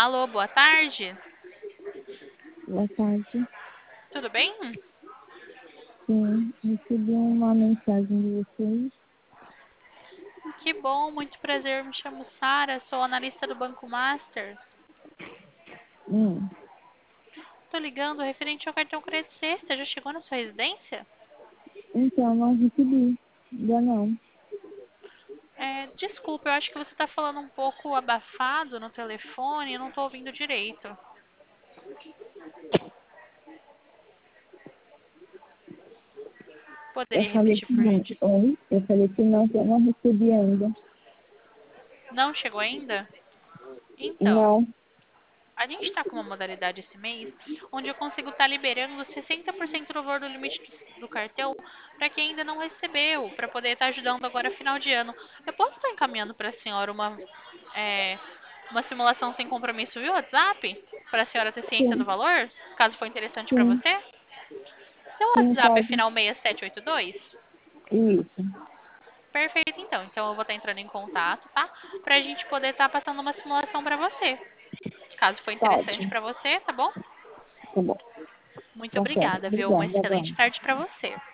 Alô, boa tarde. Boa tarde. Tudo bem? Sim, recebi uma mensagem de vocês. Que bom, muito prazer. Me chamo Sara, sou analista do Banco Master. Hum, Tô ligando referente ao cartão Crédito Sexta. Já chegou na sua residência? então, não recebi. Ainda não. Desculpa, eu acho que você está falando um pouco abafado no telefone. Eu não estou ouvindo direito. Eu Poderia falei repetir, o por seguinte, gentileza? oi? Eu falei que não, que eu não recebi ainda. Não chegou ainda? Então, Não, a gente está com uma modalidade esse mês onde eu consigo estar liberando 60% do valor do limite do cartão para quem ainda não recebeu, para poder estar ajudando agora final de ano. Eu posso estar encaminhando para a senhora é, uma simulação sem compromisso via WhatsApp? Para a senhora ter ciência do sim, valor, caso for interessante para sim, você? Seu sim, WhatsApp é pode. final 6782? Isso, Perfeito, então. Então eu vou estar entrando em contato, tá? Para a gente poder estar passando uma simulação para você. Caso for interessante pode. para você, tá bom? Tá bom. Muito Tá certo. obrigada, viu? Uma Obrigada, excelente Dani. tarde para você.